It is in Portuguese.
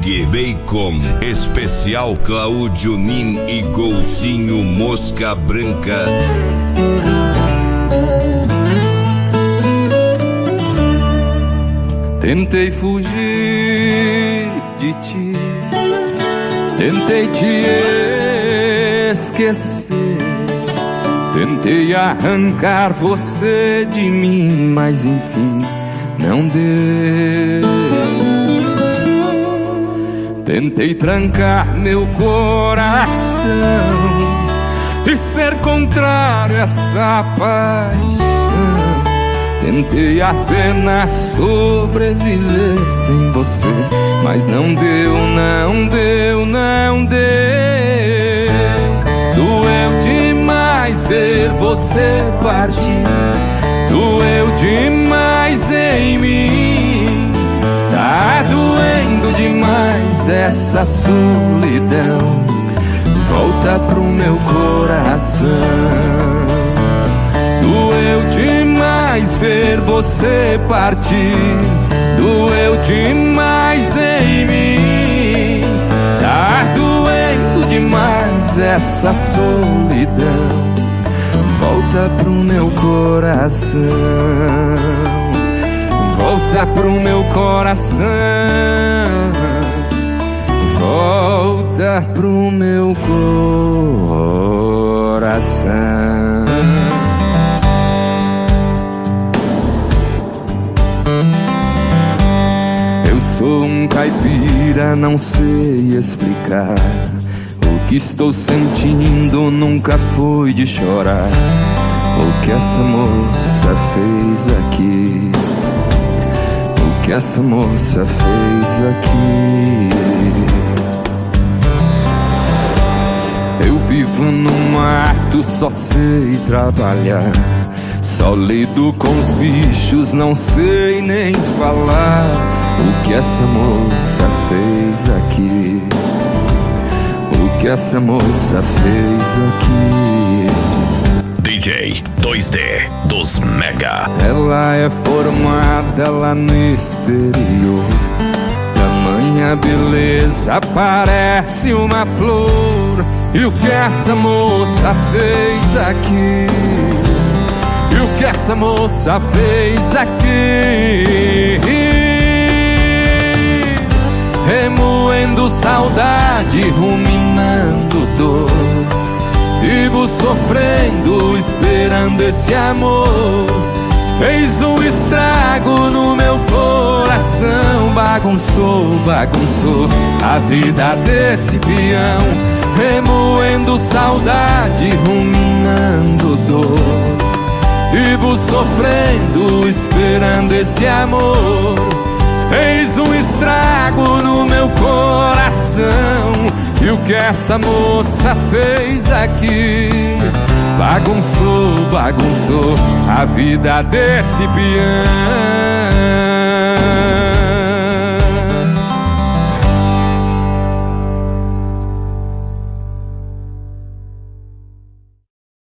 Big Bacon, especial Cláudio Nin e Golzinho Mosca Branca. Tentei fugir de ti, tentei te esquecer, tentei arrancar você de mim, mas enfim não deu. Tentei trancar meu coração e ser contrário a essa paixão. Tentei apenas sobreviver sem você, mas não deu, não deu, não deu. Doeu demais ver você partir, doeu demais em mim. Tá doendo demais essa solidão, volta pro meu coração. Doeu demais ver você partir, doeu demais em mim. Tá doendo demais essa solidão, volta pro meu coração. Volta pro meu coração, volta pro meu coração. Eu sou um caipira, não sei explicar. O que estou sentindo nunca foi de chorar. O que essa moça fez aqui, o que essa moça fez aqui. Eu vivo no mato, só sei trabalhar, só lido com os bichos, não sei nem falar. O que essa moça fez aqui, o que essa moça fez aqui. DJ 2D dos Mega. Ela é formada lá no exterior, tamanha beleza parece uma flor. E o que essa moça fez aqui, e o que essa moça fez aqui. Remoendo saudade, ruminando dor, vivo sofrendo, esperando esse amor. Fez um estrago no meu coração, bagunçou, bagunçou a vida desse peão. Remoendo saudade, ruminando dor, vivo sofrendo, esperando esse amor. Fez um estrago no meu coração. E o que essa moça fez aqui, bagunçou, bagunçou a vida desse peão.